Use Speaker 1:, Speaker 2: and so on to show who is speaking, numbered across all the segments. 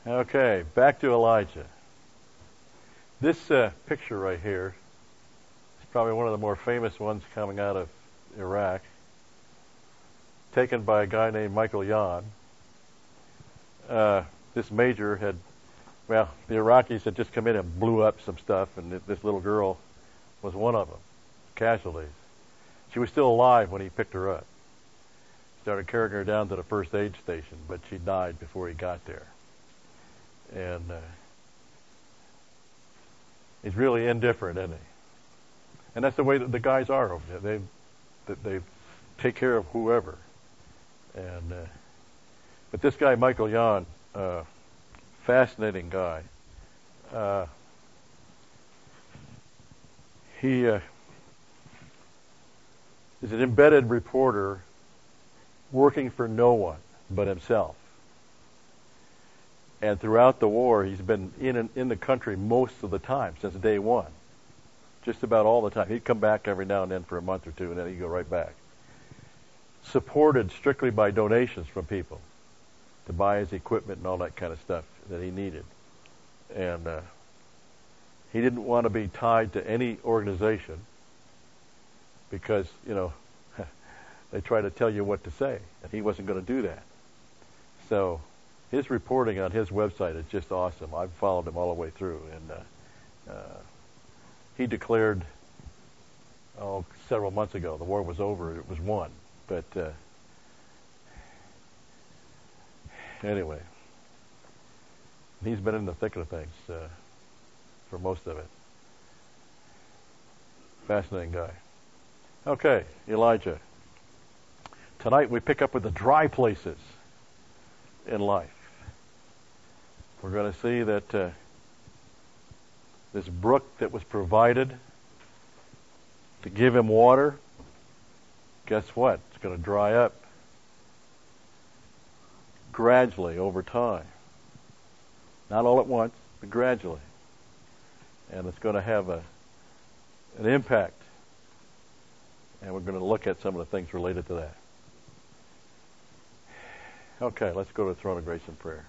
Speaker 1: Okay, back to Elijah. This picture right here is probably one of the more famous ones coming out of Iraq, taken by a guy named Michael Yon. This major had, well, the Iraqis had just come in and blew up some stuff, and this little girl was one of them, casualties. She was still alive when he picked her up. Started carrying her down to the first aid station, but she died before he got there. And he's really indifferent, isn't he? And that's the way that the guys are over there. They take care of whoever. And but this guy, Michael Yon, fascinating guy. He is an embedded reporter working for no one but himself. And throughout the war, he's been in the country most of the time, since day one. Just about all the time. He'd come back every now and then for a month or two, and then he'd go right back. Supported strictly by donations from people to buy his equipment and all that kind of stuff that he needed. And he didn't want to be tied to any organization because, they try to tell you what to say, and he wasn't going to do that. So his reporting on his website is just awesome. I've followed him all the way through, and he declared, several months ago, the war was over, it was won. But anyway, he's been in the thick of things for most of it. Fascinating guy. Okay, Elijah. Tonight we pick up with the dry places in life. We're going to see that this brook that was provided to give him water, guess what? It's going to dry up gradually over time. Not all at once, but gradually. And it's going to have an impact. And we're going to look at some of the things related to that. Okay, let's go to the throne of grace in prayer.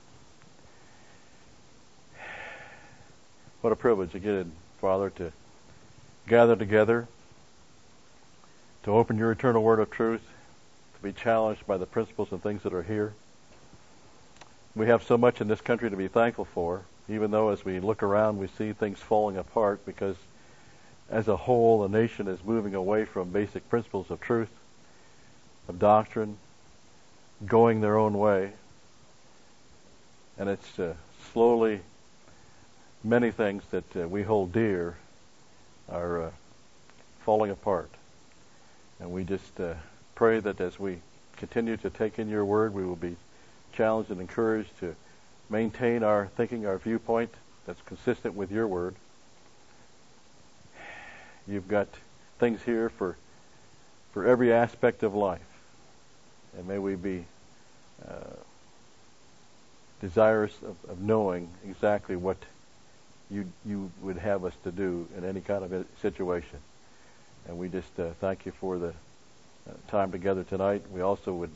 Speaker 1: What a privilege again, Father, to gather together, to open your eternal word of truth, to be challenged by the principles and things that are here. We have so much in this country to be thankful for, even though as we look around we see things falling apart because as a whole the nation is moving away from basic principles of truth, of doctrine, going their own way. And it's slowly many things that we hold dear are falling apart. And we just pray that as we continue to take in your word, we will be challenged and encouraged to maintain our thinking, our viewpoint that's consistent with your word. You've got things here for every aspect of life. And may we be desirous of knowing exactly what you would have us to do in any kind of a situation. And we just thank you for the time together tonight. We also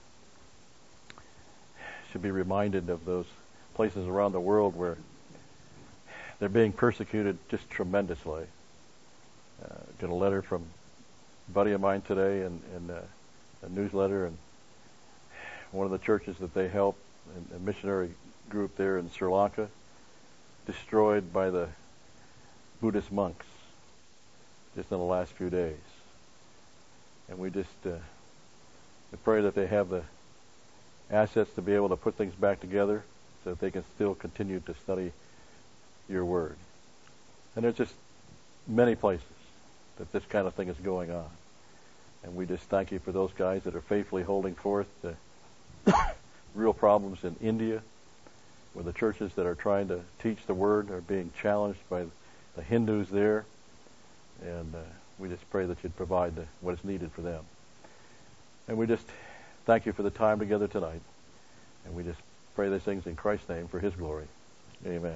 Speaker 1: should be reminded of those places around the world where they're being persecuted just tremendously. Got a letter from a buddy of mine today in a newsletter, and one of the churches that they help, a missionary group there in Sri Lanka, destroyed by the Buddhist monks just in the last few days. And we just we pray that they have the assets to be able to put things back together so that they can still continue to study your word. And there's just many places that this kind of thing is going on. And we just thank you for those guys that are faithfully holding forth the real problems in India, where the churches that are trying to teach the word are being challenged by the Hindus there. And we just pray that you'd provide what is needed for them. And we just thank you for the time together tonight. And we just pray these things in Christ's name for his glory. Amen.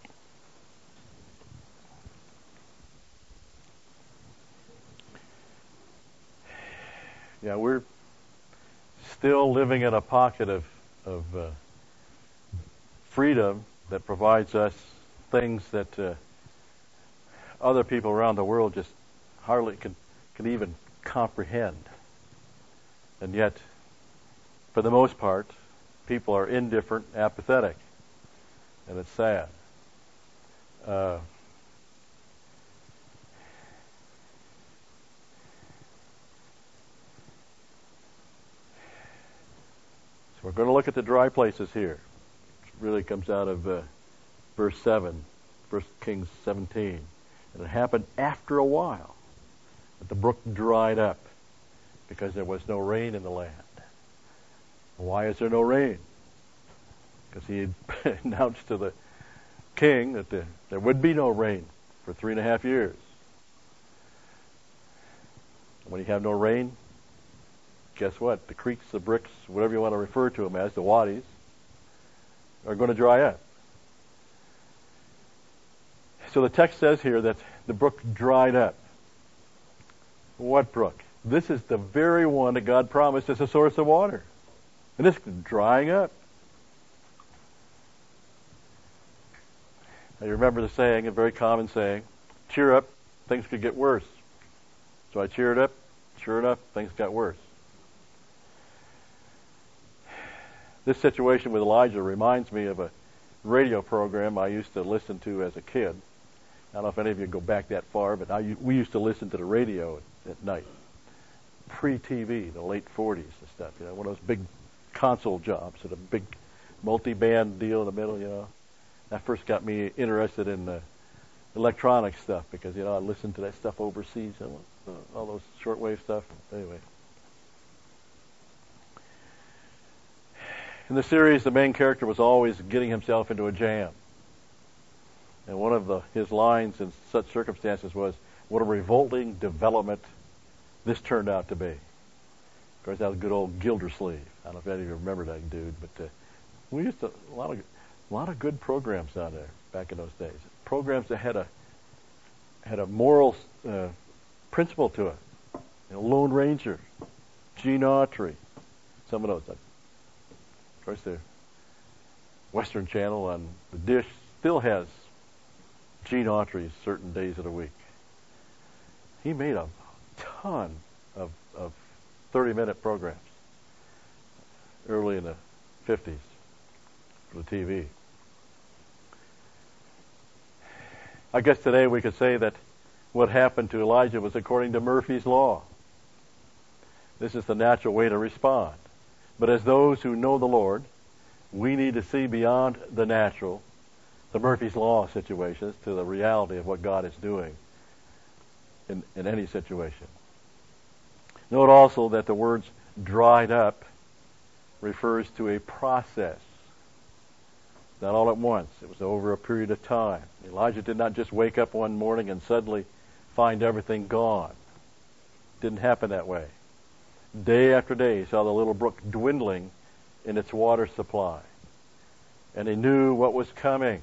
Speaker 1: Yeah, we're still living in a pocket of freedom that provides us things that other people around the world just hardly can even comprehend. And yet, for the most part, people are indifferent, apathetic, and it's sad. So we're going to look at the dry places here. It really comes out of verse 7, 1 Kings 17. And it happened after a while that the brook dried up because there was no rain in the land. Why is there no rain? Because he had announced to the king that there would be no rain for 3.5 years. When you have no rain, guess what? The creeks, the bricks, whatever you want to refer to them as, the wadis, are going to dry up. So the text says here that the brook dried up. What brook? This is the very one that God promised as a source of water. And it's drying up. Now you remember the saying, a very common saying, cheer up, things could get worse. So I cheered up, sure enough, things got worse. This situation with Elijah reminds me of a radio program I used to listen to as a kid. I don't know if any of you go back that far, but we used to listen to the radio at night. Pre-TV, the late 40s and stuff. You know, one of those big console jobs and a big multi-band deal in the middle, you know. That first got me interested in electronic stuff because, you know, I listened to that stuff overseas, all those shortwave stuff. Anyway. In the series, the main character was always getting himself into a jam. And one of his lines in such circumstances was, what a revolting development this turned out to be. Of course, that was good old Gildersleeve. I don't know if any of you remember that dude, but we used to, a lot of good programs down there back in those days. Programs that had a moral principle to it. You know, Lone Ranger, Gene Autry, some of those. Of course, the Western Channel on the dish still has Gene Autry certain days of the week. He made a ton of 30-minute programs early in the 50s for the TV. I guess today we could say that what happened to Elijah was according to Murphy's Law. This is the natural way to respond. But as those who know the Lord, we need to see beyond the natural, the Murphy's Law situations, to the reality of what God is doing in any situation. Note also that the words dried up refers to a process. Not all at once. It was over a period of time. Elijah did not just wake up one morning and suddenly find everything gone. It didn't happen that way. Day after day, he saw the little brook dwindling in its water supply. And he knew what was coming.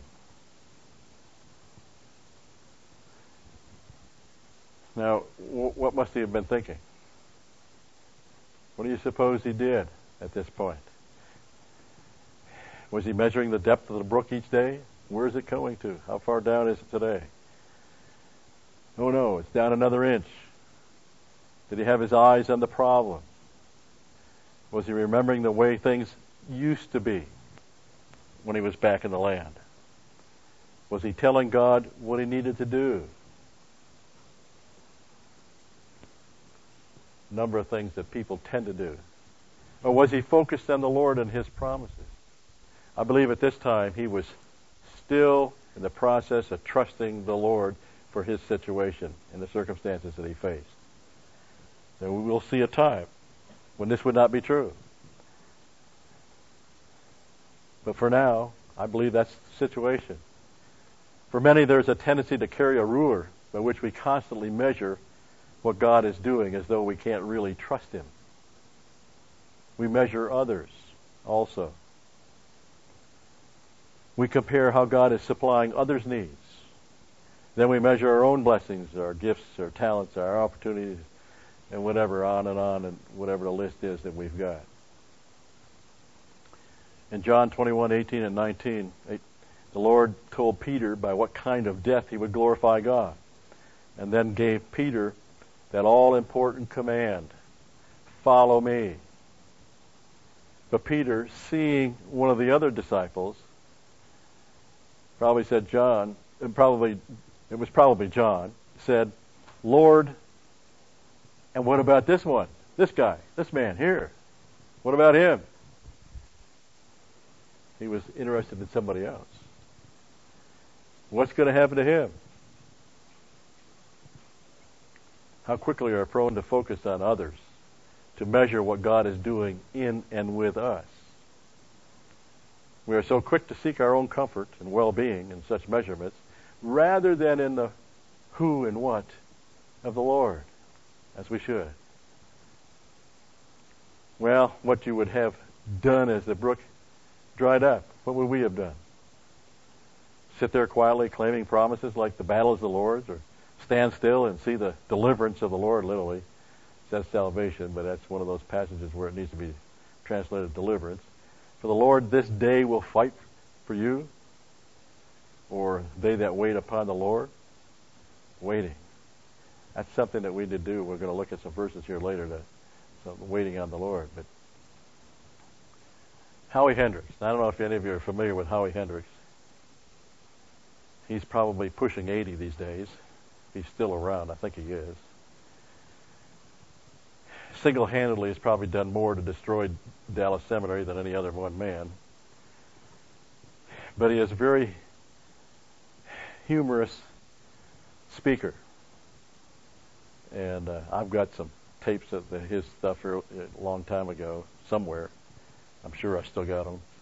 Speaker 1: Now, what must he have been thinking? What do you suppose he did at this point? Was he measuring the depth of the brook each day? Where is it going to? How far down is it today? Oh no, it's down another inch. Did he have his eyes on the problem? Was he remembering the way things used to be when he was back in the land? Was he telling God what he needed to do? A number of things that people tend to do. Or was he focused on the Lord and his promises? I believe at this time he was still in the process of trusting the Lord for his situation and the circumstances that he faced. And we will see a time when this would not be true. But for now, I believe that's the situation. For many, there's a tendency to carry a ruler by which we constantly measure what God is doing as though we can't really trust him. We measure others also. We compare how God is supplying others' needs. Then we measure our own blessings, our gifts, our talents, our opportunities, and whatever, on, and whatever the list is that we've got. In John 21:18 and 19, The Lord told Peter by what kind of death he would glorify God, and then gave Peter that all-important command, follow me. But Peter, seeing one of the other disciples, probably said John, it was probably John, said, Lord, and what about this one? This guy, this man here. What about him? He was interested in somebody else. What's going to happen to him? How quickly are we prone to focus on others, to measure what God is doing in and with us. We are so quick to seek our own comfort and well-being in such measurements, rather than in the who and what of the Lord, as we should. Well, what you would have done as the brook dried up, what would we have done? Sit there quietly claiming promises like the battle is the Lord's, or stand still and see the deliverance of the Lord, literally. It says salvation, but that's one of those passages where it needs to be translated deliverance. For the Lord this day will fight for you, or they that wait upon the Lord. Waiting. That's something that we need to do. We're going to look at some verses here later, waiting on the Lord. But Howie Hendricks. I don't know if any of you are familiar with Howie Hendricks. He's probably pushing 80 these days. He's still around. I think he is. Single-handedly has probably done more to destroy Dallas Seminary than any other one man. But he is a very humorous speaker. And I've got some tapes of his stuff a long time ago somewhere. I'm sure I still got them.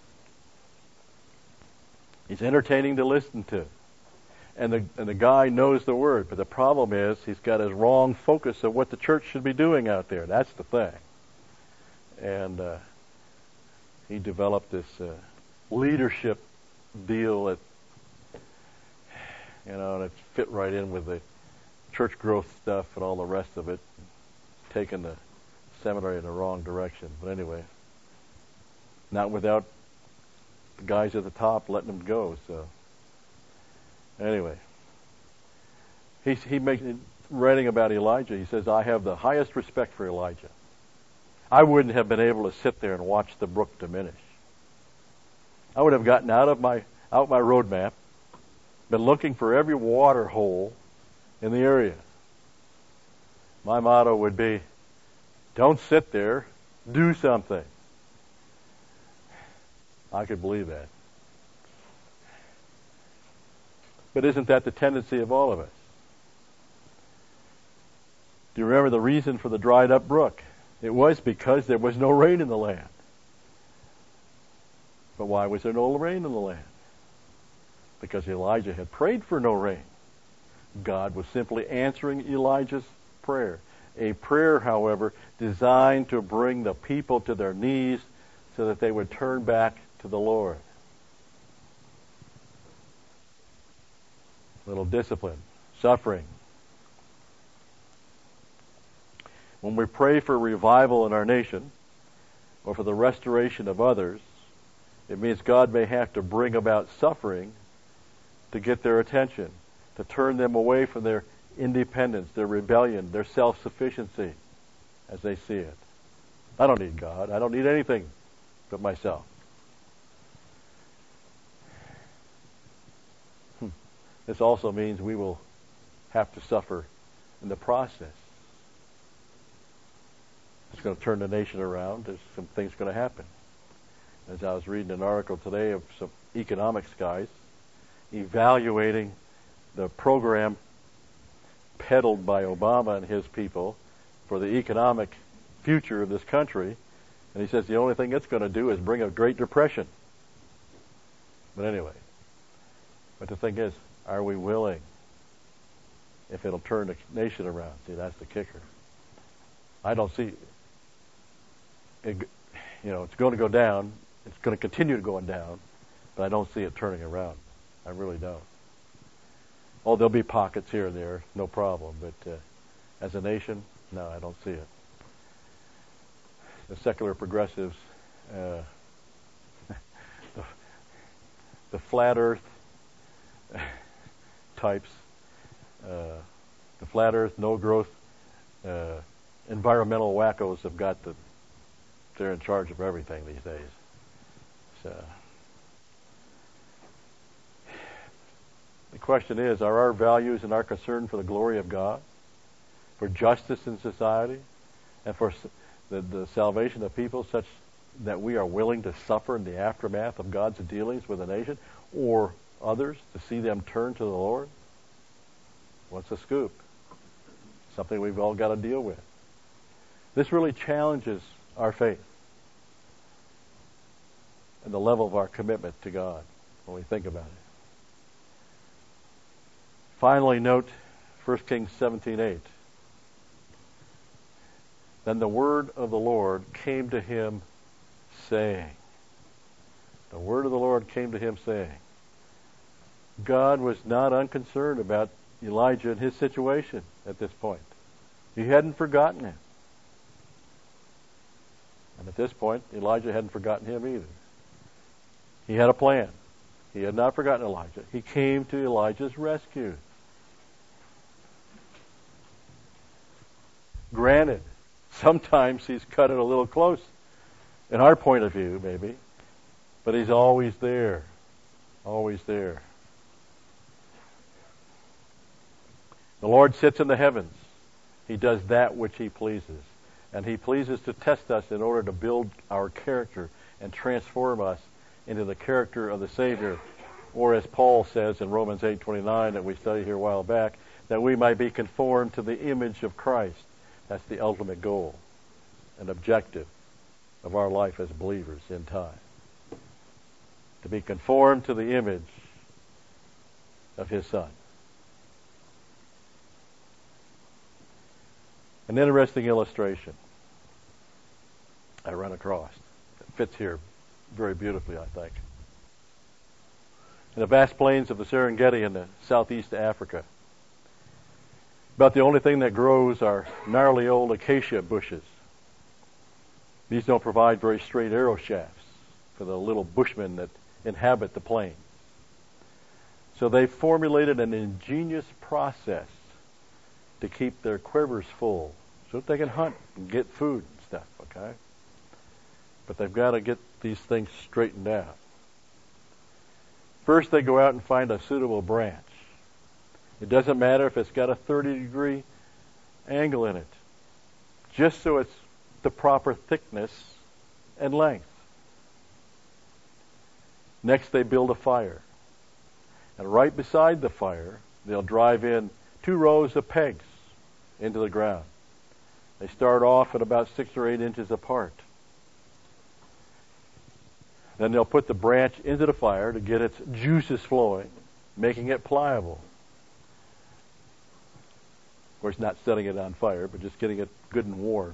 Speaker 1: He's entertaining to listen to. And the guy knows the Word, but the problem is he's got his wrong focus of what the church should be doing out there. That's the thing. And he developed this leadership deal that, and it fit right in with the church growth stuff and all the rest of it, taking the seminary in the wrong direction. But anyway, not without the guys at the top letting them go. So anyway, he makes writing about Elijah. He says, "I have the highest respect for Elijah. I wouldn't have been able to sit there and watch the brook diminish. I would have gotten out my road map, been looking for every water hole in the area. My motto would be, don't sit there, do something." I could believe that. But isn't that the tendency of all of us? Do you remember the reason for the dried up brook? It was because there was no rain in the land. But why was there no rain in the land? Because Elijah had prayed for no rain. God was simply answering Elijah's prayer. A prayer, however, designed to bring the people to their knees so that they would turn back to the Lord. Little discipline, suffering. When we pray for revival in our nation or for the restoration of others, it means God may have to bring about suffering to get their attention, to turn them away from their independence, their rebellion, their self-sufficiency as they see it. I don't need God. I don't need anything but myself. This also means we will have to suffer in the process. It's going to turn the nation around. There's some things going to happen. As I was reading an article today of some economics guys evaluating the program peddled by Obama and his people for the economic future of this country, and he says the only thing it's going to do is bring a Great Depression. But anyway, but the thing is, are we willing if it'll turn the nation around? See, that's the kicker. I don't see it, it's going to go down. It's going to continue going down, but I don't see it turning around. I really don't. Oh, there'll be pockets here and there, no problem. But as a nation, no, I don't see it. The secular progressives, the flat earth types. The flat earth, no growth, environmental wackos have got they're in charge of everything these days. So the question is, are our values and our concern for the glory of God, for justice in society, and for the salvation of people such that we are willing to suffer in the aftermath of God's dealings with a nation or others to see them turn to the Lord? What's the scoop? Something we've all got to deal with. This really challenges our faith and the level of our commitment to God when we think about it. Finally, note 1 Kings 17:8. Then the word of the Lord came to him, saying. The word of the Lord came to him, saying. God was not unconcerned about Elijah and his situation at this point. He hadn't forgotten him. And at this point, Elijah hadn't forgotten him either. He had a plan. He had not forgotten Elijah. He came to Elijah's rescue. Granted, sometimes he's cut it a little close, in our point of view, maybe, but he's always there. Always there. The Lord sits in the heavens. He does that which he pleases. And he pleases to test us in order to build our character and transform us into the character of the Savior. Or as Paul says in Romans 8:29 that we studied here a while back, that we might be conformed to the image of Christ. That's the ultimate goal and objective of our life as believers in time. To be conformed to the image of his Son. An interesting illustration I run across. It fits here very beautifully, I think. In the vast plains of the Serengeti in the southeast Africa, about the only thing that grows are gnarly old acacia bushes. These don't provide very straight arrow shafts for the little bushmen that inhabit the plains. So they've formulated an ingenious process to keep their quivers full so that they can hunt and get food and stuff, okay? But they've got to get these things straightened out. First, they go out and find a suitable branch. It doesn't matter if it's got a 30-degree angle in it, just so it's the proper thickness and length. Next, they build a fire. And right beside the fire, they'll drive in 2 rows of pegs into the ground. They start off at about 6 or 8 inches apart. Then they'll put the branch into the fire to get its juices flowing, making it pliable. Of course, not setting it on fire, but just getting it good and warm.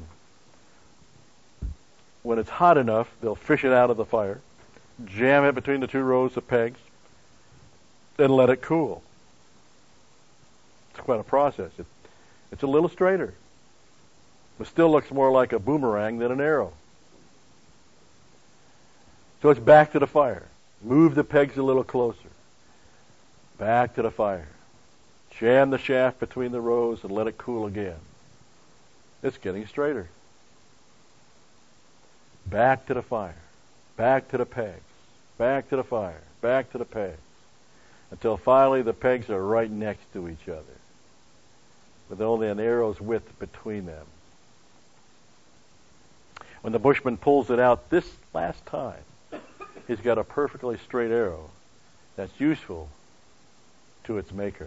Speaker 1: When it's hot enough, they'll fish it out of the fire, jam it between the 2 rows of pegs, then let it cool. It's quite a process. It's a little straighter, but still looks more like a boomerang than an arrow. So it's back to the fire. Move the pegs a little closer. Back to the fire. Jam the shaft between the rows and let it cool again. It's getting straighter. Back to the fire. Back to the pegs. Back to the fire. Back to the pegs. Until finally the pegs are right next to each other, with only an arrow's width between them. When the bushman pulls it out this last time, he's got a perfectly straight arrow that's useful to its maker.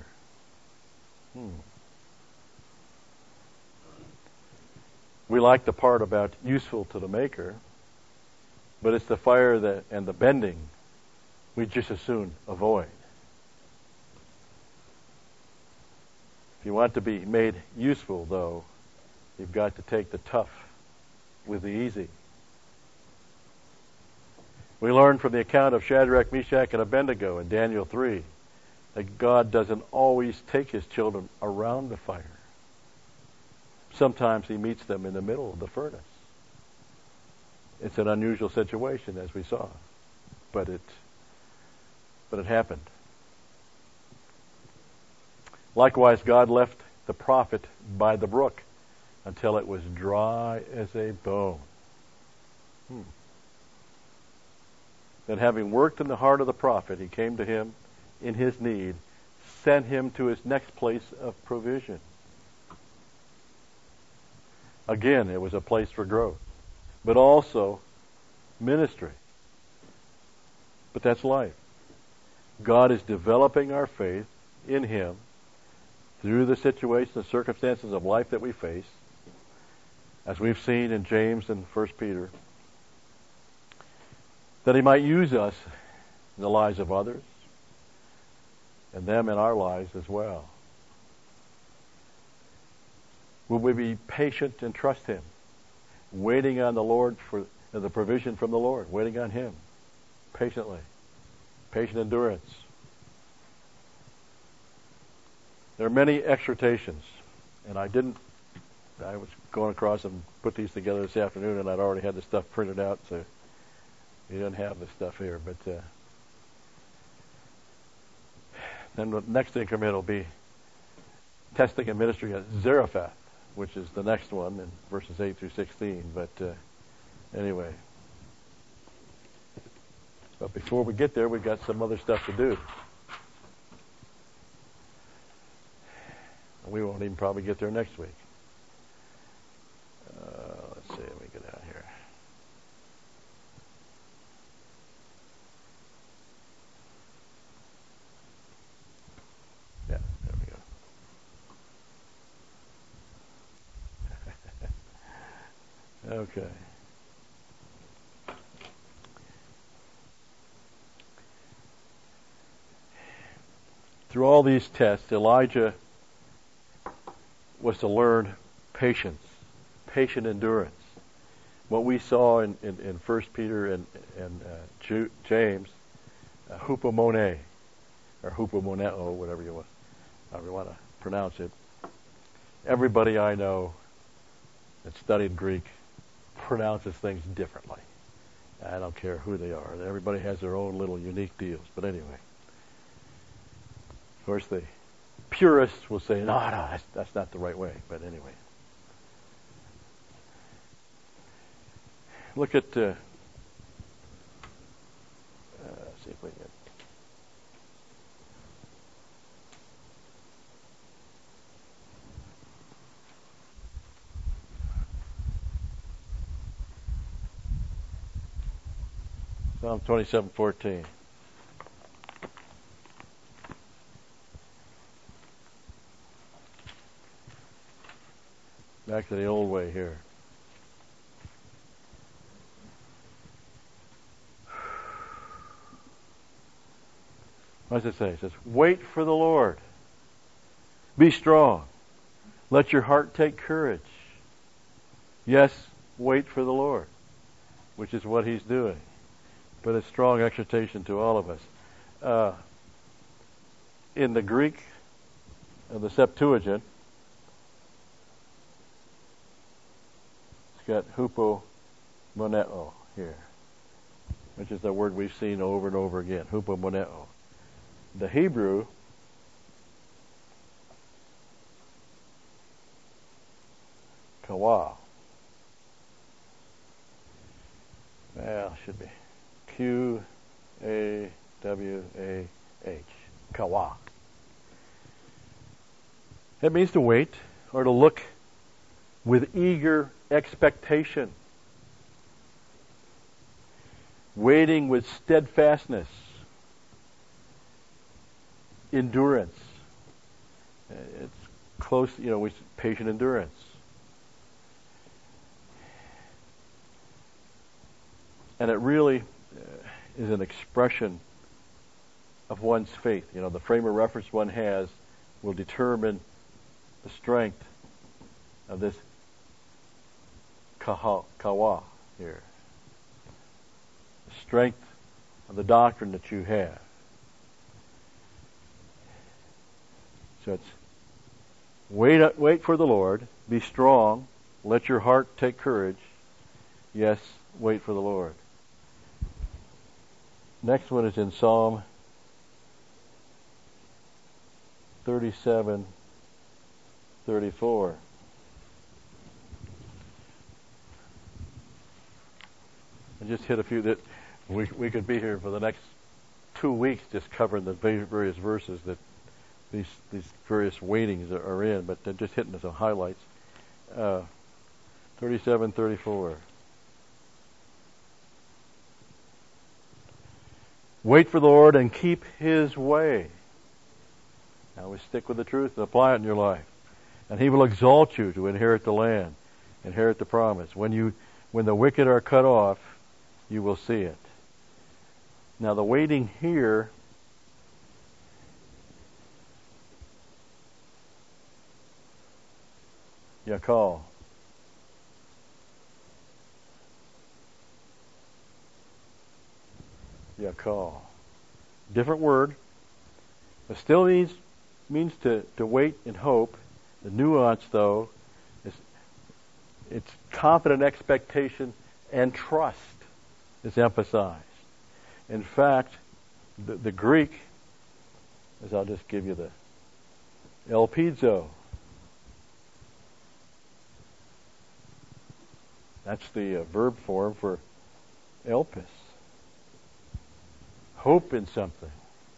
Speaker 1: We like the part about useful to the maker, but it's the fire and the bending we just as soon avoid. If you want to be made useful, though, you've got to take the tough with the easy. We learn from the account of Shadrach, Meshach, and Abednego in Daniel 3 that God doesn't always take his children around the fire. Sometimes he meets them in the middle of the furnace. It's an unusual situation, as we saw, but it happened. Likewise, God left the prophet by the brook until it was dry as a bone. Then having worked in the heart of the prophet, he came to him in his need, sent him to his next place of provision. Again, it was a place for growth, but also ministry. But that's life. God is developing our faith in him through the situations and circumstances of life that we face, as we've seen in James and 1 Peter, that he might use us in the lives of others and them in our lives as well. Will we be patient and trust him, waiting on the Lord for the provision from the Lord, waiting on him patiently, patient endurance. There are many exhortations, and I was going across and put these together this afternoon, and I'd already had the stuff printed out, so you didn't have the stuff here. But then the next increment will be testing and ministry at Zarephath, which is the next one in verses 8 through 16. But anyway. But before we get there, we've got some other stuff to do. We won't even probably get there next week. Let's see, let me get out here. Yeah, there we go. Okay. Through all these tests, Elijah was to learn patience, patient endurance. What we saw in 1 Peter and James, hupomone, or hupomoneo, whatever you want to pronounce it. Everybody I know that studied Greek pronounces things differently. I don't care who they are. Everybody has their own little unique deals. But anyway, of course, the purists will say, no, that's not the right way. But anyway. Look at, see if we can. Psalm 27:14. Back to the old way here. What does it say? It says, wait for the Lord. Be strong. Let your heart take courage. Yes, wait for the Lord, which is what he's doing. But it's strong exhortation to all of us. In the Greek of the Septuagint, it's got hupomoneo here, which is the word we've seen over and over again, hupomoneo. The Hebrew kawa. Well, it should be Qawah. Kawa. It means to wait or to look with eager expectation. Waiting with steadfastness. Endurance. It's close, patient endurance. And it really is an expression of one's faith. The frame of reference one has will determine the strength of this kawa here. The strength of the doctrine that you have. So it's wait for the Lord, be strong, let your heart take courage. Yes, wait for the Lord. Next one is in Psalm 37, 34. And just hit a few that we could be here for the next 2 weeks just covering the various verses that these various weightings are in, but they're just hitting some highlights. 37, 34. Wait for the Lord and keep His way. Now we stick with the truth and apply it in your life. And He will exalt you to inherit the land, inherit the promise. When the wicked are cut off, you will see it. Now the waiting here Yakal. Yakal. Different word. But still means to wait and hope. The nuance, though, is it's confident expectation and trust is emphasized. In fact, the Greek, as I'll just give you the elpizo. That's the verb form for elpis. Hope in something.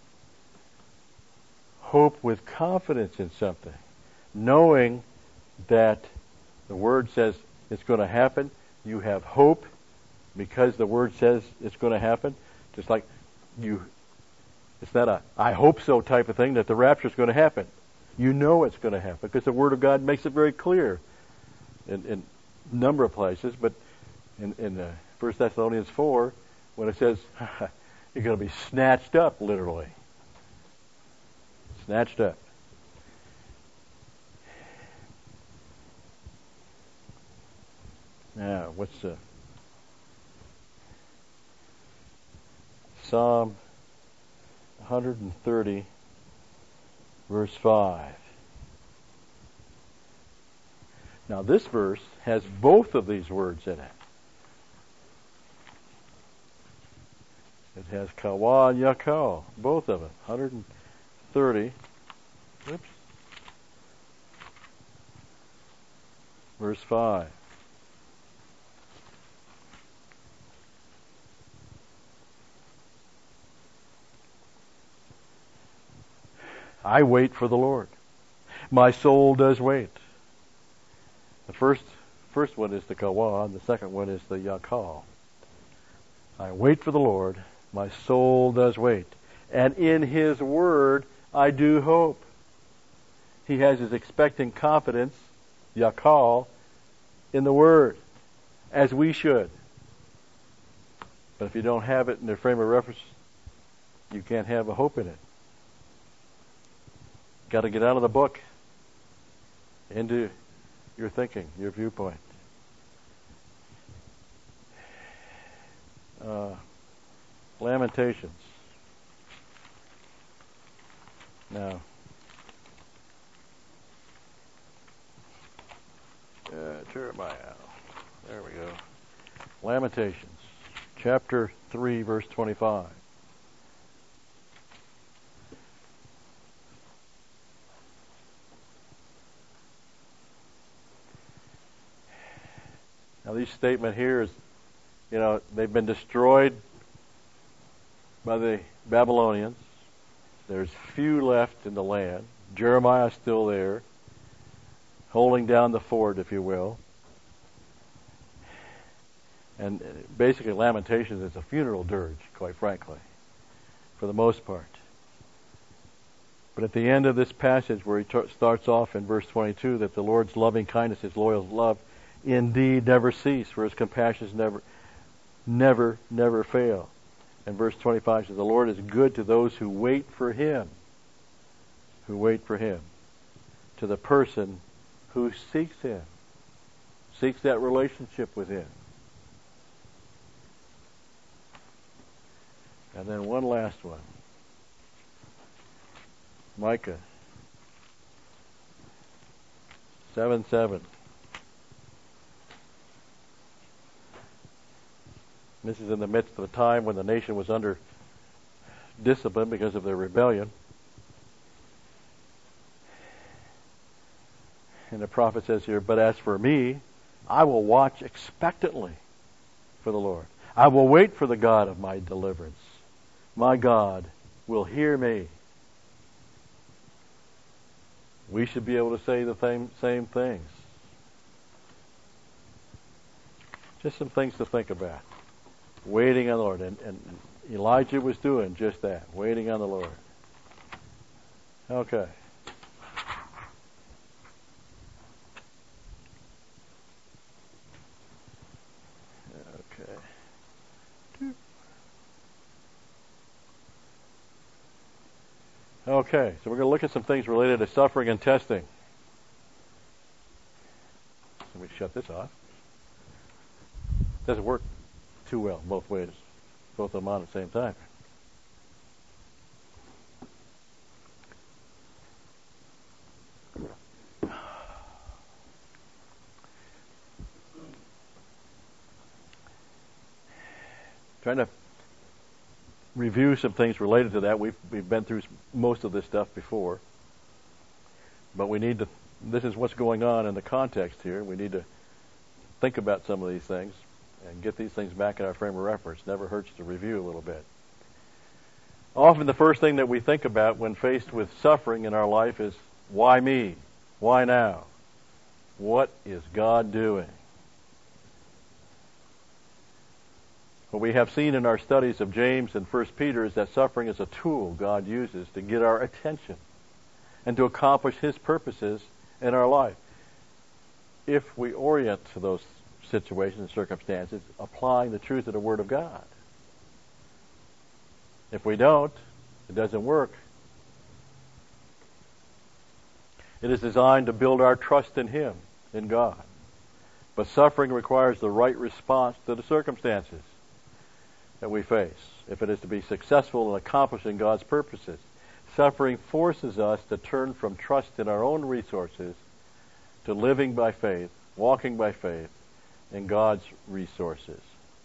Speaker 1: Hope with confidence in something. Knowing that the Word says it's going to happen. You have hope because the Word says it's going to happen. Just like it's not a I hope so type of thing that the rapture is going to happen. You know it's going to happen because the Word of God makes it very clear in a number of places. But in 1 Thessalonians 4, when it says you're going to be snatched up, literally. Snatched up. Now, what's Psalm 130, verse 5. Now, this verse has both of these words in it. It has kawa and yakal, both of them. 130, verse 5. I wait for the Lord. My soul does wait. The first one is the kawa, and the second one is the yakal. I wait for the Lord. My soul does wait. And in His Word, I do hope. He has his expectant confidence, yakal, in the Word, as we should. But if you don't have it in the frame of reference, you can't have a hope in it. Got to get out of the book into your thinking, your viewpoint. Lamentations. Now, Jeremiah. There we go. Lamentations, chapter 3, verse 25. Now, this statement here is, they've been destroyed by the Babylonians. There's few left in the land. Jeremiah's still there, holding down the fort, if you will. And basically, Lamentations is a funeral dirge, quite frankly, for the most part. But at the end of this passage, where he starts off in verse 22, that the Lord's loving kindness, His loyal love, indeed never cease, for His compassions never fail. And verse 25 says, the Lord is good to those who wait for Him. Who wait for Him. To the person who seeks Him. Seeks that relationship with Him. And then one last one. Micah 7:7. This is in the midst of a time when the nation was under discipline because of their rebellion. And the prophet says here, but as for me, I will watch expectantly for the Lord. I will wait for the God of my deliverance. My God will hear me. We should be able to say the same things. Just some things to think about. Waiting on the Lord. And Elijah was doing just that, waiting on the Lord. Okay. Okay, so we're going to look at some things related to suffering and testing. Let me shut this off. Doesn't work too well both ways. Both of them on at the same time. Trying to review some things related to that. We've been through most of this stuff before, but we need to. This is what's going on in the context here. We need to think about some of these things and get these things back in our frame of reference. Never hurts to review a little bit. Often the first thing that we think about when faced with suffering in our life is, why me? Why now? What is God doing? What we have seen in our studies of James and 1 Peter is that suffering is a tool God uses to get our attention and to accomplish His purposes in our life. If we orient to those situations and circumstances, applying the truth of the Word of God. If we don't, it doesn't work. It is designed to build our trust in Him, in God. But suffering requires the right response to the circumstances that we face. If it is to be successful in accomplishing God's purposes, suffering forces us to turn from trust in our own resources to living by faith, walking by faith in God's resources.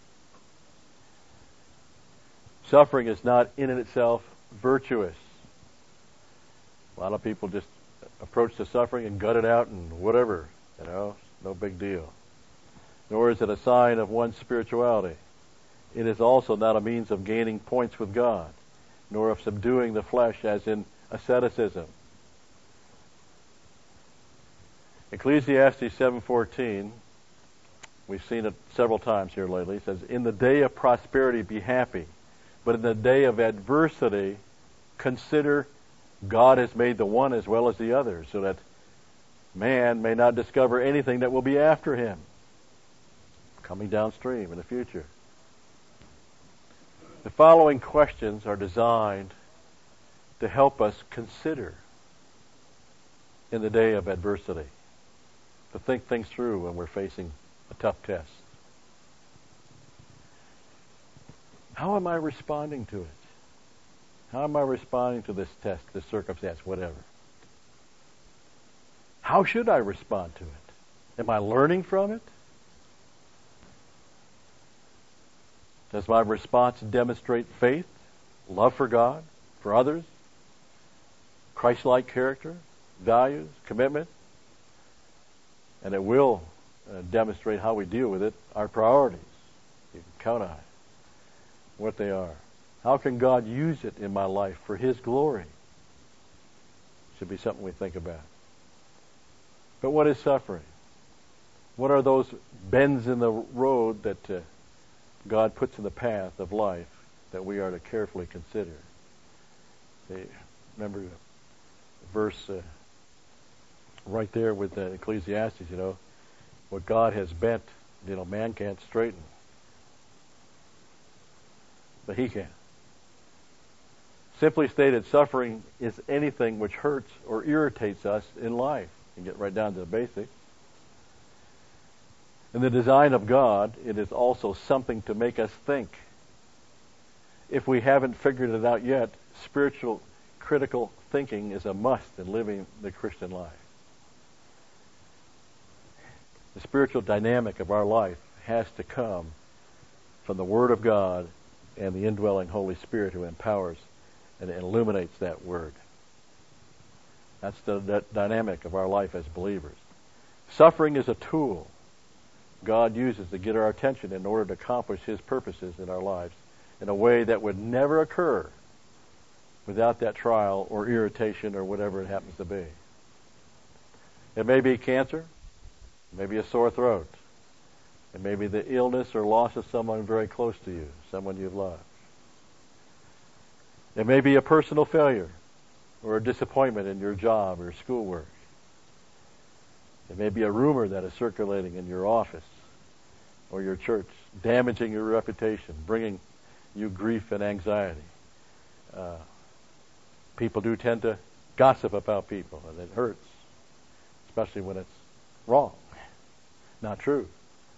Speaker 1: Suffering is not in itself virtuous. A lot of people just approach the suffering and gut it out and whatever, no big deal. Nor is it a sign of one's spirituality. It is also not a means of gaining points with God, nor of subduing the flesh as in asceticism. Ecclesiastes 7:14, we've seen it several times here lately, says, in the day of prosperity be happy, but in the day of adversity consider God has made the one as well as the other, so that man may not discover anything that will be after him, coming downstream in the future. The following questions are designed to help us consider in the day of adversity, to think things through when we're facing a tough test. How am I responding to it? How am I responding to this test, this circumstance, whatever? How should I respond to it? Am I learning from it? Does my response demonstrate faith, love for God, for others, Christ-like character, values, commitment? And it will demonstrate how we deal with it, our priorities. You can count on it, what they are. How can God use it in my life for His glory? Should be something we think about. But what is suffering? What are those bends in the road that God puts in the path of life that we are to carefully consider? Remember the verse right there with Ecclesiastes, what God has bent, man can't straighten. But He can. Simply stated, suffering is anything which hurts or irritates us in life. You get right down to the basics. In the design of God, it is also something to make us think. If we haven't figured it out yet, spiritual critical thinking is a must in living the Christian life. The spiritual dynamic of our life has to come from the Word of God and the indwelling Holy Spirit who empowers and illuminates that Word. That's the dynamic of our life as believers. Suffering is a tool God uses to get our attention in order to accomplish His purposes in our lives in a way that would never occur without that trial or irritation or whatever it happens to be. It may be cancer, it may be a sore throat, it may be the illness or loss of someone very close to you, someone you've loved. It may be a personal failure or a disappointment in your job or schoolwork. It may be a rumor that is circulating in your office or your church, damaging your reputation, bringing you grief and anxiety. People do tend to gossip about people, and it hurts, especially when it's wrong, not true.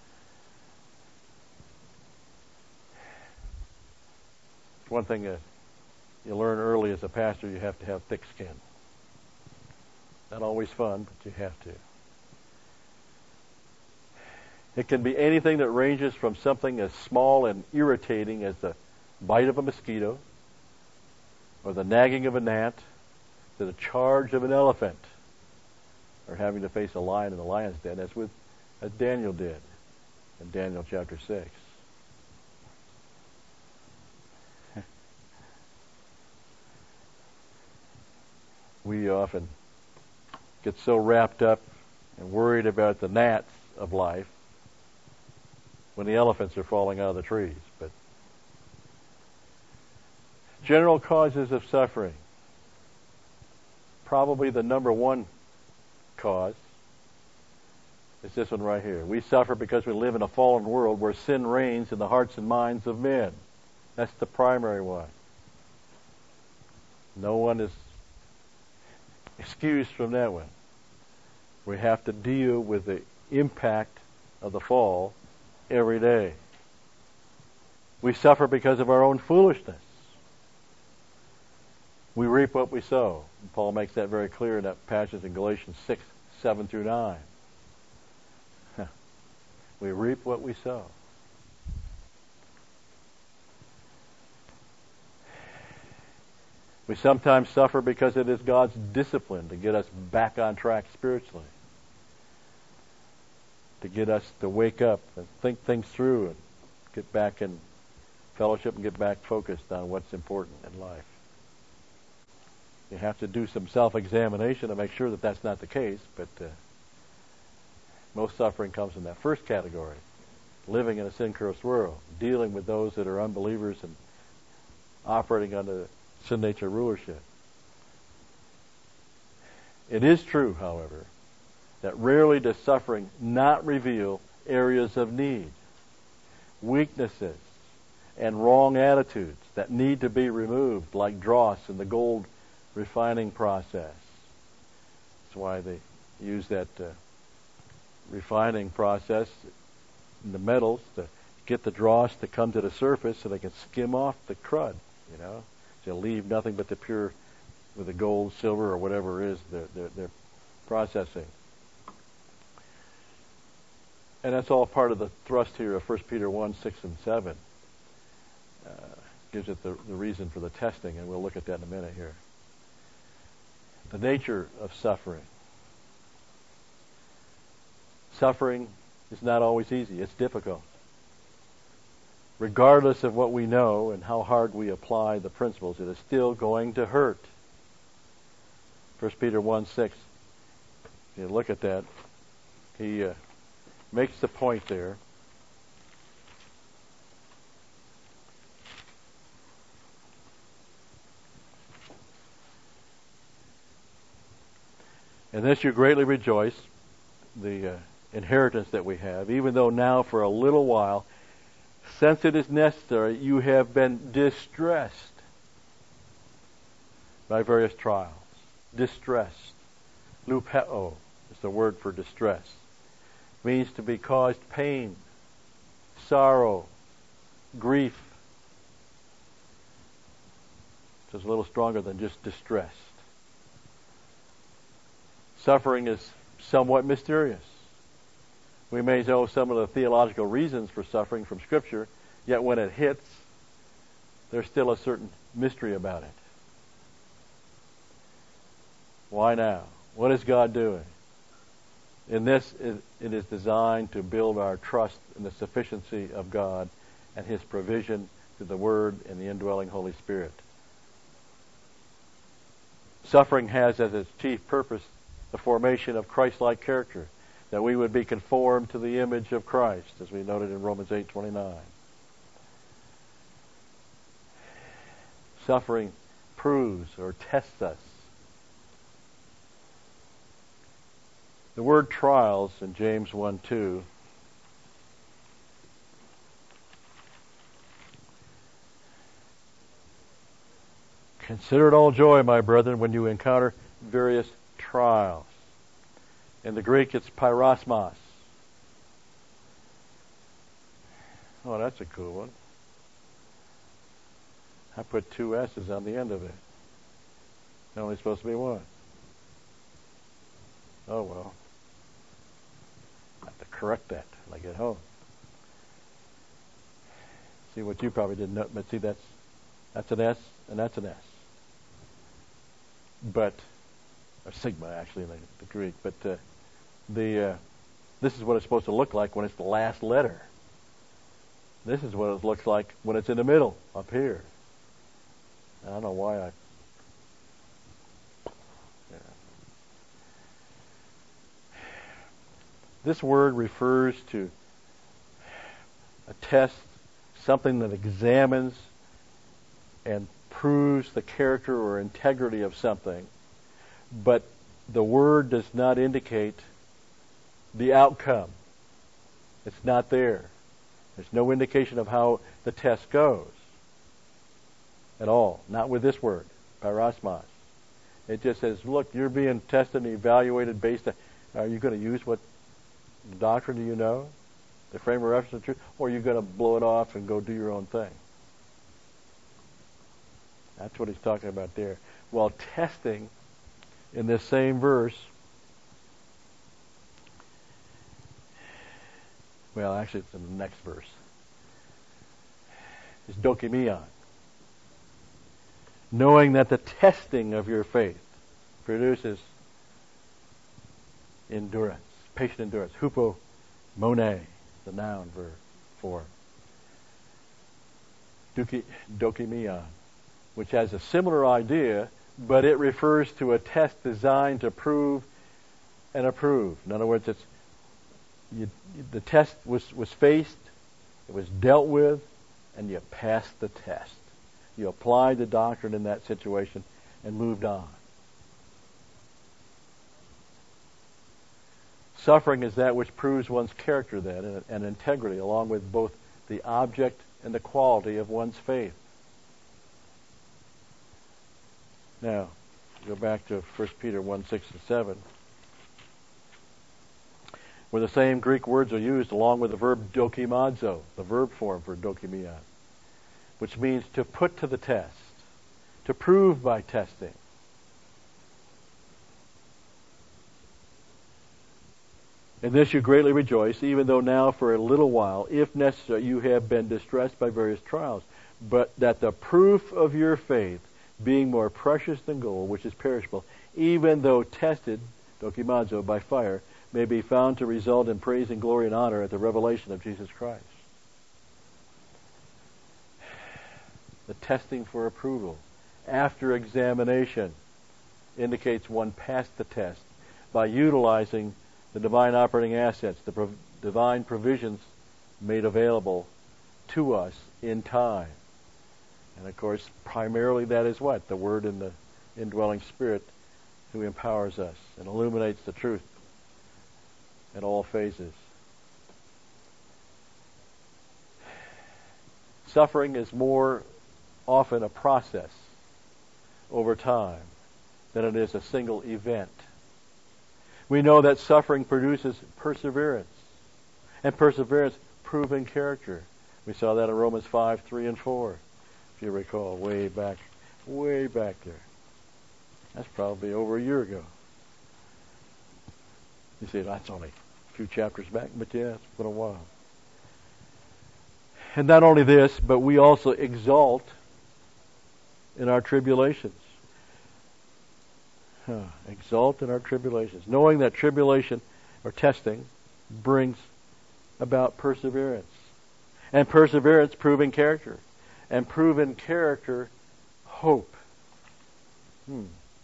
Speaker 1: It's one thing that you learn early as a pastor, you have to have thick skin. Not always fun, but you have to. It can be anything that ranges from something as small and irritating as the bite of a mosquito, or the nagging of a gnat, to the charge of an elephant, or having to face a lion in the lion's den, as Daniel did in Daniel chapter 6. We often get so wrapped up and worried about the gnats of life when the elephants are falling out of the trees. But general causes of suffering. Probably the number one cause is this one right here. We suffer because we live in a fallen world where sin reigns in the hearts and minds of men. That's the primary one. No one is excused from that one. We have to deal with the impact of the fall every day. We suffer because of our own foolishness. We reap what we sow. And Paul makes that very clear in that passage in Galatians 6, 7 through 9. We reap what we sow. We sometimes suffer because it is God's discipline to get us back on track spiritually, to get us to wake up and think things through and get back in fellowship and get back focused on what's important in life. You have to do some self-examination to make sure that that's not the case, but most suffering comes in that first category, living in a sin-cursed world, dealing with those that are unbelievers and operating under sin nature rulership. It is true, however, that rarely does suffering not reveal areas of need, weaknesses, and wrong attitudes that need to be removed, like dross in the gold refining process. That's why they use that refining process in the metals to get the dross to come to the surface so they can skim off the crud, to leave nothing but the pure, with the gold, silver, or whatever it is they're processing. And that's all part of the thrust here of 1 Peter 1, 6 and 7. Gives it the reason for the testing, and we'll look at that in a minute here. The nature of suffering. Suffering is not always easy. It's difficult. Regardless of what we know and how hard we apply the principles, it is still going to hurt. 1 Peter 1, 6. You look at that. He makes the point there. In this you greatly rejoice, the inheritance that we have, even though now for a little while, since it is necessary, you have been distressed by various trials. Distressed. Lupeo is the word for distress. It means to be caused pain, sorrow, grief. So it's a little stronger than just distressed. Suffering is somewhat mysterious. We may know some of the theological reasons for suffering from Scripture, yet when it hits, there's still a certain mystery about it. Why now? What is God doing? In this, it is designed to build our trust in the sufficiency of God and His provision through the Word and the indwelling Holy Spirit. Suffering has as its chief purpose the formation of Christ-like character, that we would be conformed to the image of Christ, as we noted in Romans 8:29. Suffering proves or tests us. The word trials in James 1:2 consider it all joy, my brethren, when you encounter various trials. In the Greek, it's pyrosmos. Oh, that's a cool one. I put 2 S's on the end of it. There's only supposed to be one. Oh, well. I have to correct that when I get home. See what you probably didn't know, but see, that's an S and that's an S. But, or sigma actually in the Greek, but this is what it's supposed to look like when it's the last letter. This is what it looks like when it's in the middle, up here. I don't know why yeah. This word refers to a test, something that examines and proves the character or integrity of something, but the word does not indicate the outcome. It's not there. There's no indication of how the test goes at all. Not with this word, pyrosmos. It just says, look, you're being tested and evaluated based on, are you going to use what doctrine do you know? The frame of reference of truth? Or are you going to blow it off and go do your own thing? That's what he's talking about there. While testing in this same verse, well, actually it's in the next verse, is dokimion. Knowing that the testing of your faith produces endurance, patient endurance. Hupomone, the noun verb form. Dokimion, which has a similar idea, but it refers to a test designed to prove and approve. In other words, the test was faced, it was dealt with, and you passed the test. You applied the doctrine in that situation and moved on. Suffering is that which proves one's character then and integrity, along with both the object and the quality of one's faith. Now, go back to 1 Peter 1:6-7, where the same Greek words are used along with the verb dokimazo, the verb form for dokimion, which means to put to the test, to prove by testing. In this you greatly rejoice, even though now for a little while, if necessary, you have been distressed by various trials, but that the proof of your faith, being more precious than gold, which is perishable, even though tested, dokimazo, by fire, may be found to result in praise and glory and honor at the revelation of Jesus Christ. The testing for approval after examination indicates one passed the test by utilizing the divine operating assets, the divine provisions made available to us in time. And of course, primarily that is what? The Word and the indwelling Spirit who empowers us and illuminates the truth at all phases. Suffering is more often a process over time than it is a single event. We know that suffering produces perseverance, and perseverance proven character. We saw that in Romans 5:3-4, if you recall, way back there. That's probably over a year ago. You say, that's only a few chapters back, but yeah, it's been a while. And not only this, but we also exult in our tribulations. Exult in our tribulations, knowing that tribulation or testing brings about perseverance. And perseverance, proven character. And proven character, hope. Wow.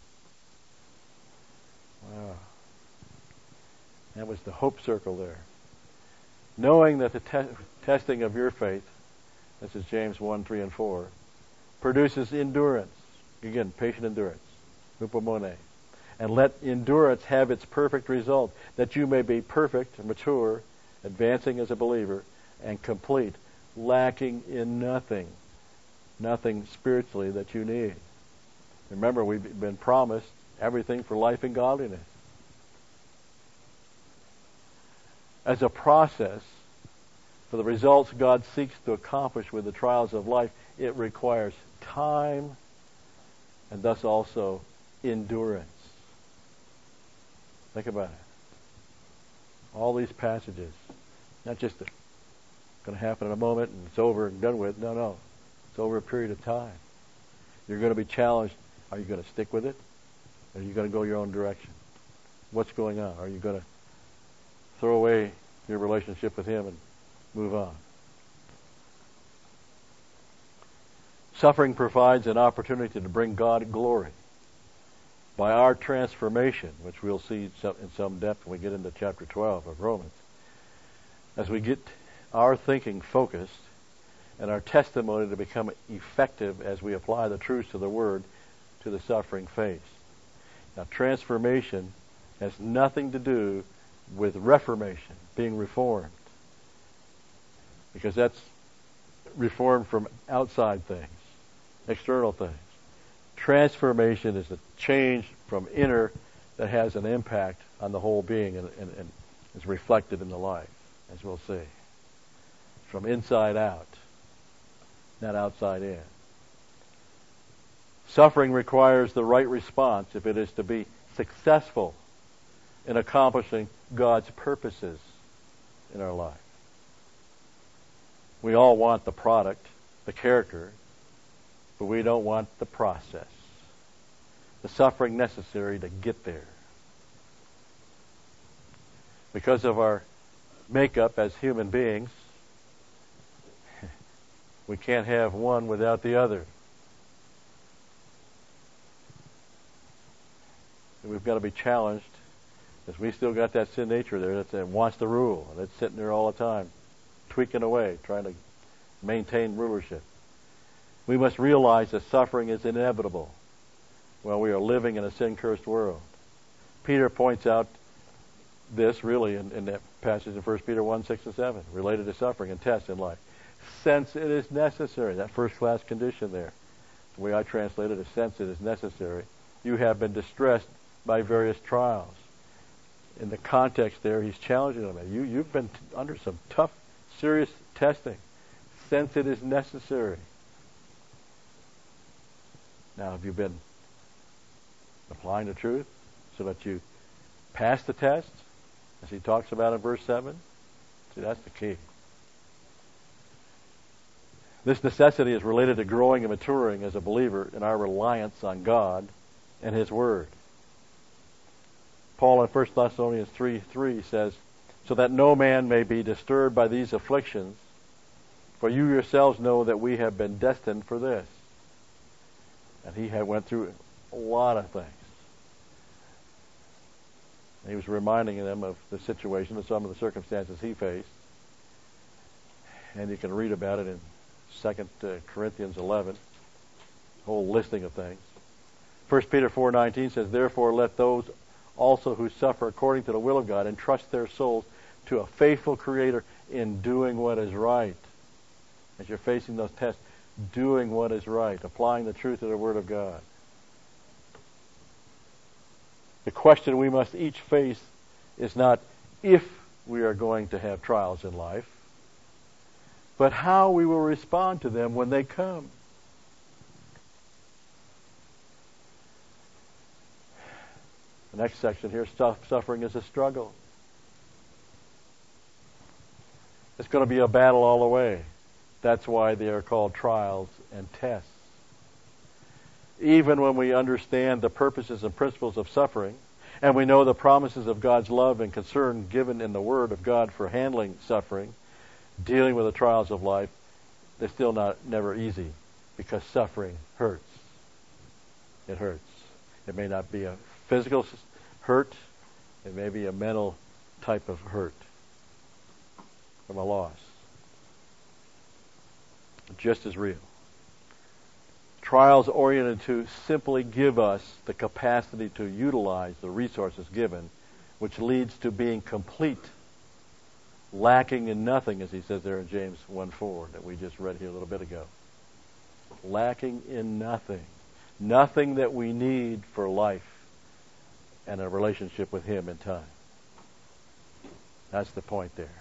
Speaker 1: That was the hope circle there. Knowing that the testing of your faith, this is James 1, 3, and 4, produces endurance. Again, patient endurance. Hupomone. And let endurance have its perfect result, that you may be perfect, mature, advancing as a believer, and complete, lacking in nothing. Nothing spiritually that you need. Remember, we've been promised everything for life and godliness. As a process for the results God seeks to accomplish with the trials of life, it requires time and thus also endurance. Think about it. All these passages, not just going to happen in a moment and it's over and done with. No. It's over a period of time. You're going to be challenged. Are you going to stick with it? Or are you going to go your own direction? What's going on? Are you going to throw away your relationship with Him and move on? Suffering provides an opportunity to bring God glory by our transformation, which we'll see in some depth when we get into chapter 12 of Romans. As we get our thinking focused and our testimony to become effective as we apply the truths of the Word to the suffering face. Now, transformation has nothing to do with reformation, being reformed, because that's reformed from outside things, external things. Transformation is a change from inner that has an impact on the whole being and is reflected in the life, as we'll see. From inside out, not outside in. Suffering requires the right response if it is to be successful in accomplishing God's purposes in our life. We all want the product, the character, but we don't want the process, the suffering necessary to get there. Because of our makeup as human beings, we can't have one without the other. We've got to be challenged, because we still got that sin nature there that wants to rule, and it's sitting there all the time, tweaking away, trying to maintain rulership. We must realize that suffering is inevitable while we are living in a sin-cursed world. Peter points out this really in that passage in 1 Peter 1, 6 and 7, related to suffering and tests in life. Since it is necessary, that first-class condition there, the way I translate it is since it is necessary, you have been distressed by various trials. In the context there, he's challenging them. You've been under some tough, serious testing, since it is necessary. Now, have you been applying the truth so that you pass the test, as he talks about in verse 7? See, that's the key. This necessity is related to growing and maturing as a believer in our reliance on God and His Word. Paul in 1 Thessalonians 3:3 says, so that no man may be disturbed by these afflictions, for you yourselves know that we have been destined for this. And he had went through a lot of things. He was reminding them of the situation and some of the circumstances he faced. And you can read about it in 2 Corinthians 11, a whole listing of things. 1 Peter 4:19 says, therefore let those also who suffer according to the will of God entrust their souls to a faithful Creator in doing what is right. As you're facing those tests, doing what is right, applying the truth of the Word of God. The question we must each face is not if we are going to have trials in life, but how we will respond to them when they come. The next section here, suffering is a struggle. It's going to be a battle all the way. That's why they are called trials and tests. Even when we understand the purposes and principles of suffering, And we know the promises of God's love and concern given in the Word of God for handling suffering, dealing with the trials of life. They're still never easy, because suffering hurts. It hurts. It may not be a physical hurt. It may be a mental type of hurt from a loss. Just as real. Trials oriented to simply give us the capacity to utilize the resources given, which leads to being complete, lacking in nothing, as he says there in James 1:4 that we just read here a little bit ago. Lacking in nothing. Nothing that we need for life and a relationship with Him in time. That's the point there.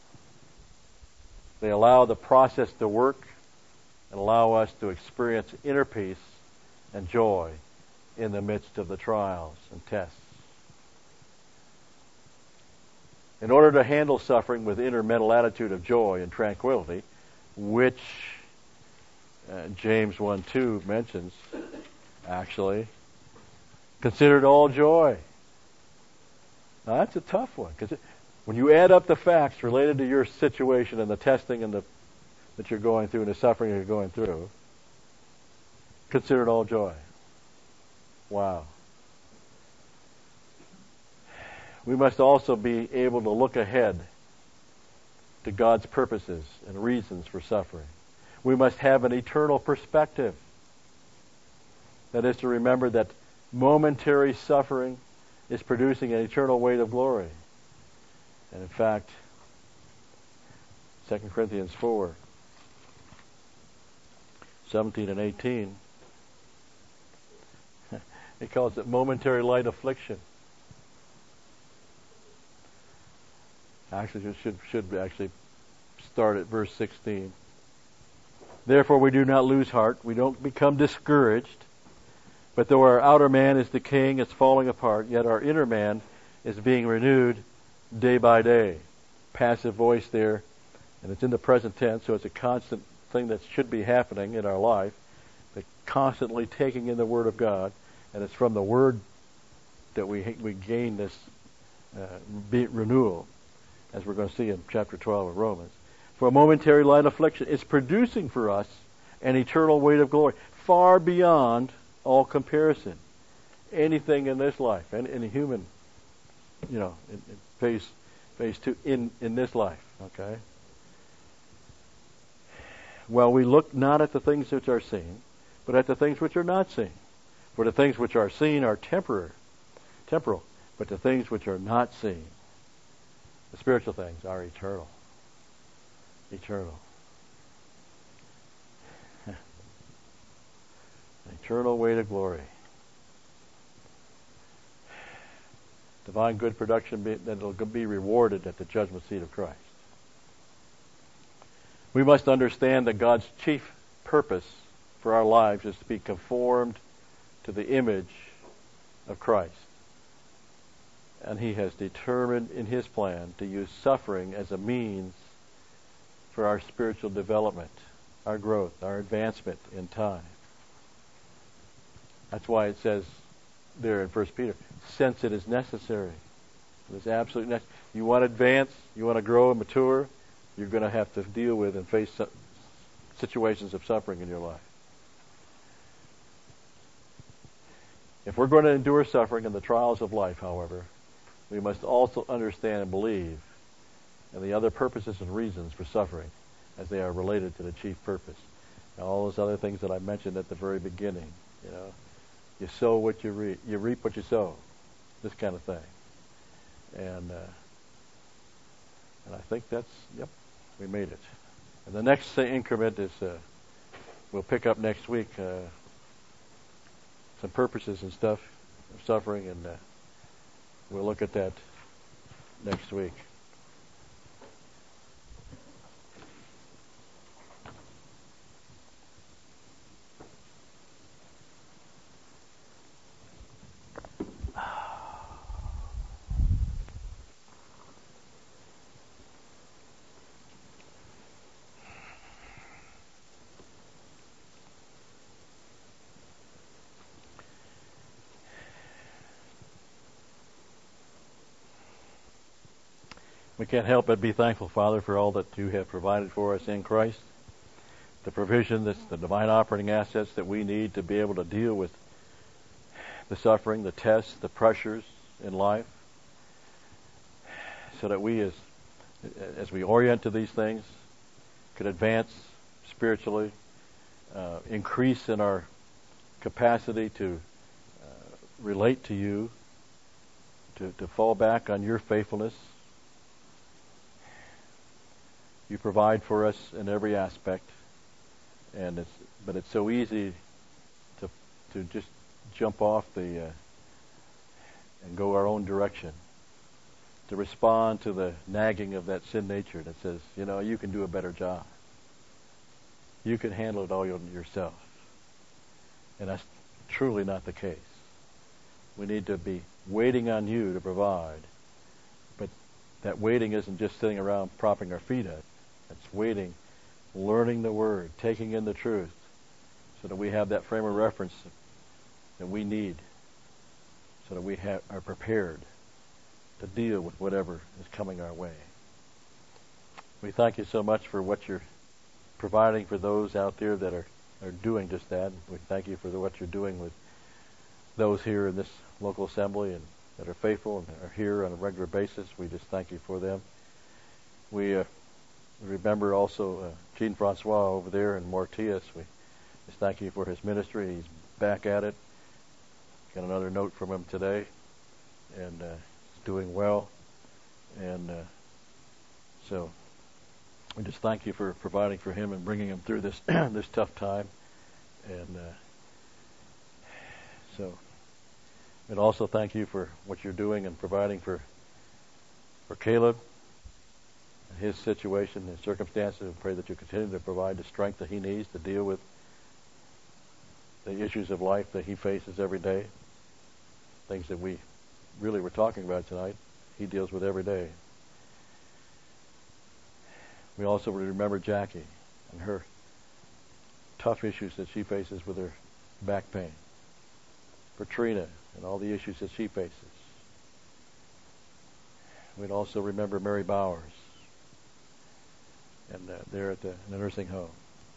Speaker 1: They allow the process to work and allow us to experience inner peace and joy in the midst of the trials and tests. In order to handle suffering with inner mental attitude of joy and tranquility, which James 1:2 mentions, actually, consider it all joy. Now that's a tough one, because when you add up the facts related to your situation and the testing and that you're going through and the suffering you're going through, consider it all joy. Wow. We must also be able to look ahead to God's purposes and reasons for suffering. We must have an eternal perspective. That is to remember that momentary suffering is producing an eternal weight of glory. And in fact, 2 Corinthians 4:17 and 18, it calls it momentary light affliction. Actually, it should actually start at verse 16. Therefore we do not lose heart. We don't become discouraged. But though our outer man is decaying, it's falling apart, yet our inner man is being renewed day by day. Passive voice there, and it's in the present tense, so it's a constant thing that should be happening in our life, but constantly taking in the Word of God, and it's from the Word that we gain this renewal, as we're going to see in chapter 12 of Romans. For a momentary light affliction is producing for us an eternal weight of glory, far beyond all comparison. Anything in this life, any human, in phase two, in this life, okay? Well, we look not at the things which are seen, but at the things which are not seen. For the things which are seen are temporal, but the things which are not seen, the spiritual things, are eternal. Eternal. Eternal weight of glory. Divine good production that will be rewarded at the judgment seat of Christ. We must understand that God's chief purpose for our lives is to be conformed to the image of Christ. And He has determined in His plan to use suffering as a means for our spiritual development, our growth, our advancement in time. That's why it says there in 1 Peter, since it is necessary. It is absolutely necessary. You want to advance, you want to grow and mature, you're going to have to deal with and face situations of suffering in your life. If we're going to endure suffering in the trials of life, however, we must also understand and believe in the other purposes and reasons for suffering as they are related to the chief purpose. Now, all those other things that I mentioned at the very beginning, you sow what you reap. You reap what you sow. This kind of thing. And I think we made it. And the next increment is, we'll pick up next week, some purposes and stuff of suffering, and we'll look at that next week. We can't help but be thankful, Father, for all that you have provided for us in Christ, the provision, that's the divine operating assets that we need to be able to deal with the suffering, the tests, the pressures in life, so that we, as we orient to these things, could advance spiritually, increase in our capacity to relate to you, to fall back on your faithfulness. You provide for us in every aspect, but it's so easy to just jump off and go our own direction, to respond to the nagging of that sin nature that says, you can do a better job. You can handle it all yourself. And that's truly not the case. We need to be waiting on you to provide. But that waiting isn't just sitting around propping our feet up. It's waiting, learning the Word, taking in the truth, so that we have that frame of reference that we need, so that we are prepared to deal with whatever is coming our way. We thank you so much for what you're providing for those out there that are doing just that. We thank you for what you're doing with those here in this local assembly and that are faithful and are here on a regular basis. We just thank you for them. We remember also Jean-Francois over there in Mortias. We just thank you for his ministry. He's back at it. Got another note from him today, and he's doing well. And so we just thank you for providing for him and bringing him through this this tough time. And so we'd also thank you for what you're doing and providing for Caleb, his situation, his circumstances. We pray that you continue to provide the strength that he needs to deal with the issues of life that he faces every day, things that we really were talking about tonight, he deals with every day. We also remember Jackie and her tough issues that she faces with her back pain. For Trina and all the issues that she faces. We'd also remember Mary Bowers and there at the nursing home.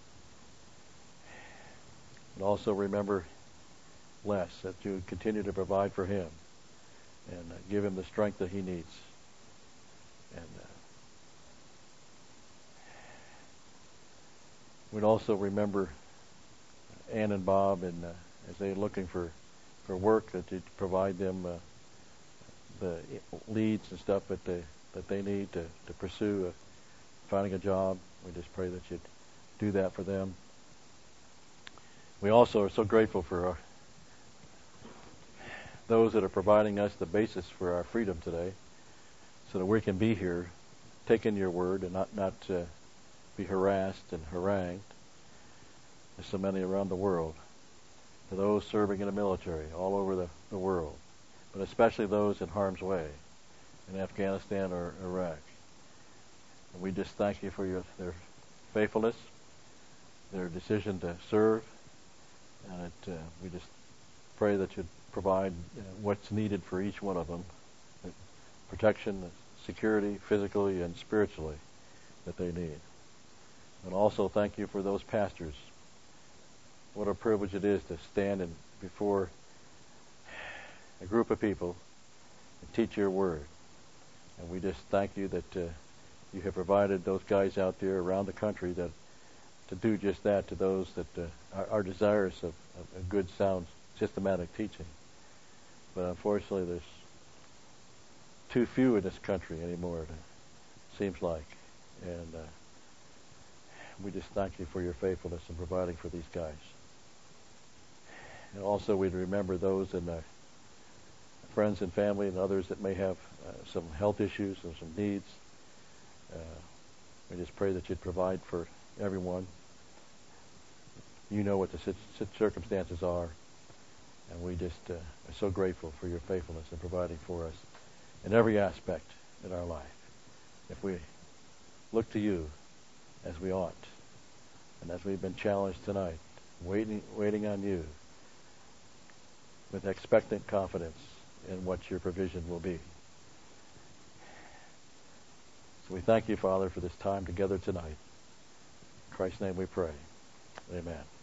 Speaker 1: And also remember Les, that you continue to provide for him and give him the strength that he needs. And we'd also remember Ann and Bob, and as they're looking for work, that you provide them the leads and stuff that they need to pursue finding a job. We just pray that you'd do that for them. We also are so grateful for those that are providing us the basis for our freedom today, so that we can be here, taking your word, and not be harassed and harangued. There's so many around the world. For those serving in the military all over the world, but especially those in harm's way in Afghanistan or Iraq. And we just thank you for their faithfulness, their decision to serve, and we just pray that you'd provide what's needed for each one of them, protection, security, physically and spiritually, that they need. And also thank you for those pastors. What a privilege it is to stand before a group of people and teach your word. And we just thank you that you have provided those guys out there around the country to do just that to those that are desirous of a good, sound, systematic teaching. But unfortunately, there's too few in this country anymore, it seems like. And we just thank you for your faithfulness in providing for these guys. And also we'd remember those in friends and family and others that may have some health issues and some needs. We just pray that you'd provide for everyone. You know what the circumstances are. And we just are so grateful for your faithfulness in providing for us in every aspect in our life. If we look to you as we ought, and as we've been challenged tonight, waiting on you with expectant confidence in what your provision will be. So we thank you, Father, for this time together tonight. In Christ's name we pray. Amen.